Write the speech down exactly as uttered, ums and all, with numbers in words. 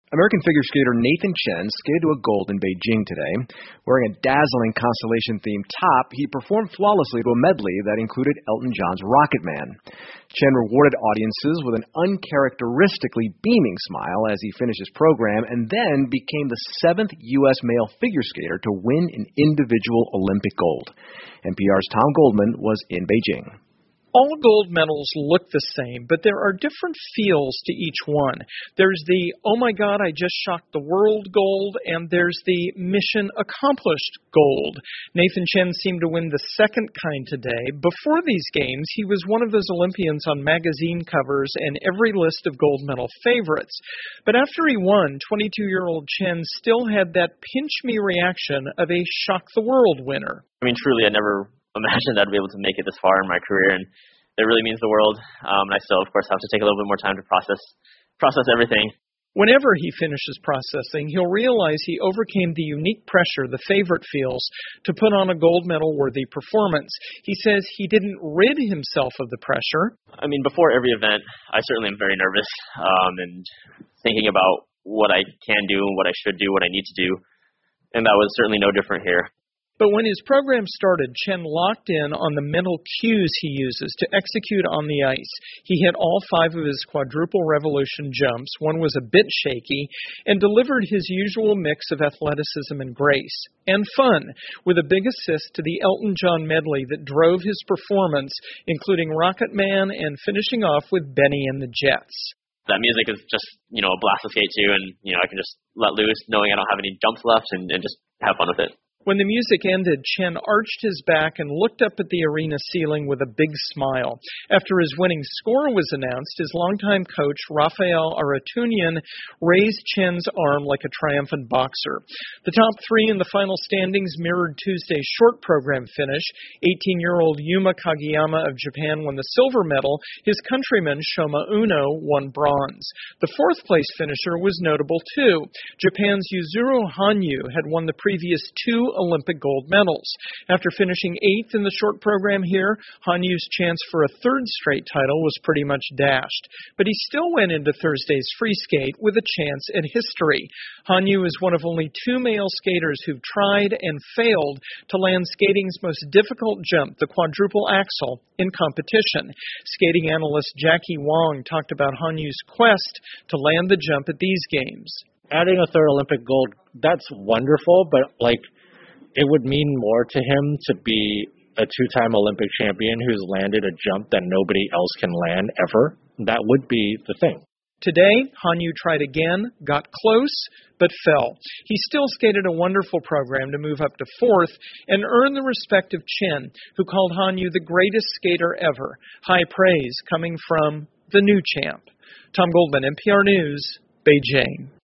American figure skater Nathan Chen skated to a gold in Beijing today. Wearing a dazzling Constellation-themed top, he performed flawlessly to a medley that included Elton John's Rocket Man. Chen rewarded audiences with an uncharacteristically beaming smile as he finished his program and then became the seventh U S male figure skater to win an individual Olympic gold. N P R's Tom Goldman was in Beijing. All gold medals look the same, but there are different feels to each one. There's the, oh my God, I just shocked the world gold, and there's the mission accomplished gold. Nathan Chen seemed to win the second kind today. Before these games, he was one of those Olympians on magazine covers and every list of gold medal favorites. But after he won, twenty-two-year-old Chen still had that pinch-me reaction of a shock-the-world winner. I mean, truly, I never imagined I'd be able to make it this far in my career, and it really means the world. Um, and I still, of course, have to take a little bit more time to process process everything. Whenever he finishes processing, he'll realize he overcame the unique pressure the favorite feels to put on a gold medal-worthy performance. He says he didn't rid himself of the pressure. I mean, before every event, I certainly am very nervous um, and thinking about what I can do and what I should do, what I need to do, and that was certainly no different here. But when his program started, Chen locked in on the mental cues he uses to execute on the ice. He hit all five of his quadruple revolution jumps. One was a bit shaky, and delivered his usual mix of athleticism and grace. And fun, with a big assist to the Elton John medley that drove his performance, including Rocket Man and finishing off with Benny and the Jets. That music is just, you know, a blast to skate to, and, you know, I can just let loose knowing I don't have any jumps left and, and just have fun with it. When the music ended, Chen arched his back and looked up at the arena ceiling with a big smile. After his winning score was announced, his longtime coach, Rafael Aratunian, raised Chen's arm like a triumphant boxer. The top three in the final standings mirrored Tuesday's short program finish. eighteen-year-old Yuma Kageyama of Japan won the silver medal. His countryman, Shoma Uno, won bronze. The fourth-place finisher was notable, too. Japan's Yuzuru Hanyu had won the previous two Olympic gold medals. After finishing eighth in the short program here, Hanyu's chance for a third straight title was pretty much dashed. But he still went into Thursday's free skate with a chance at history. Hanyu is one of only two male skaters who've tried and failed to land skating's most difficult jump, the quadruple axel, in competition. Skating analyst Jackie Wong talked about Hanyu's quest to land the jump at these games. Adding a third Olympic gold, that's wonderful, but like, it would mean more to him to be a two-time Olympic champion who's landed a jump that nobody else can land ever. That would be the thing. Today, Hanyu tried again, got close, but fell. He still skated a wonderful program to move up to fourth and earn the respect of Chen, who called Hanyu the greatest skater ever. High praise coming from the new champ. Tom Goldman, N P R News, Beijing.